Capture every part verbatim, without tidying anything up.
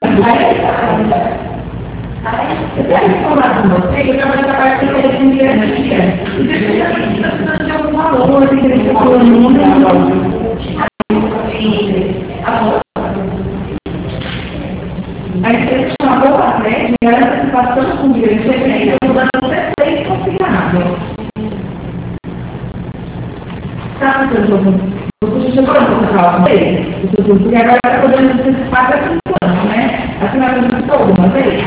Eu quero falar com você que eu trabalho na parte de energia. E precisa de algum valor, tem que ter um número. A empresa chamou a frente e ela está passando com o direito de frente, mudando o prefeito consignado. Sabe o que eu estou falando? Você chegou a falar com ele? Porque agora está podendo antecipar para cinco anos, né? A senhora visitou alguma vez?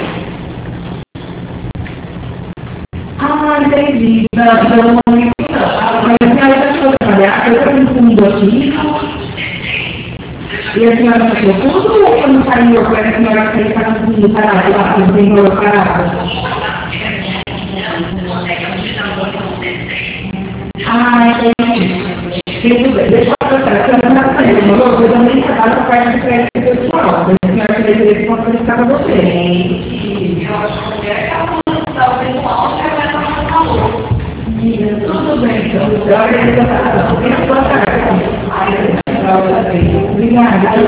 Ah, entendi. Não, não, não, não. Mas a senhora já chegou a trabalhar, eu tenho um fundo aqui. E a senhora achou tudo ou quando saiu para a senhora sair para o fundo parado lá, não tem valor parado? Ah, entendi. Tudo bem, deixa eu passar. A senhora não está saindo, não? Eu também trabalho com a parte de crédito pessoal. A senhora queria direito para solicitar para você. Tudo bem, então. Eu agradeço a atenção. Boa tarde. Obrigada.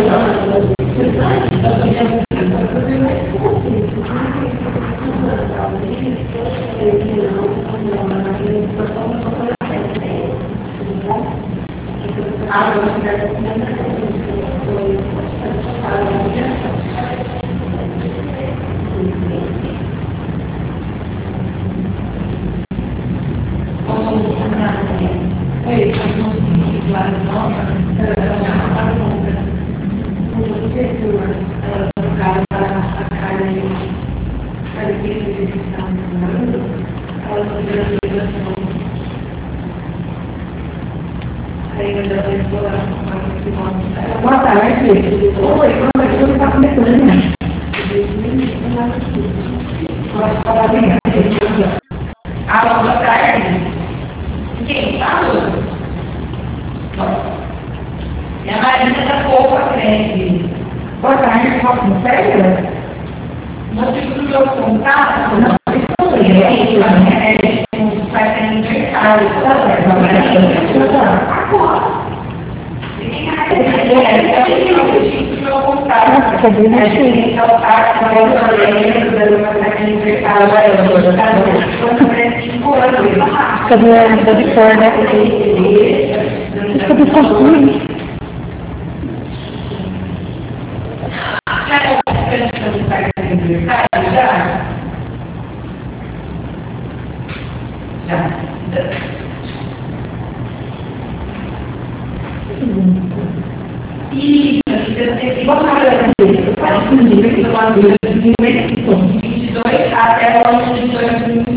Boa tarde. Oi, como é que você está começando, né? Posso falar bem? Ah, boa tarde. Quem fala? Minha Marina está pouco à frente. Boa tarde, posso me pegar? Você procurou contato? Não, estou bem, né? Vai ter aniversário. Agora. Cadê Cadê a da Victor, né? Cadê o Já. E boa tarde, eu faço um dia que eu faço de vinte e dois até o ano de dois mil e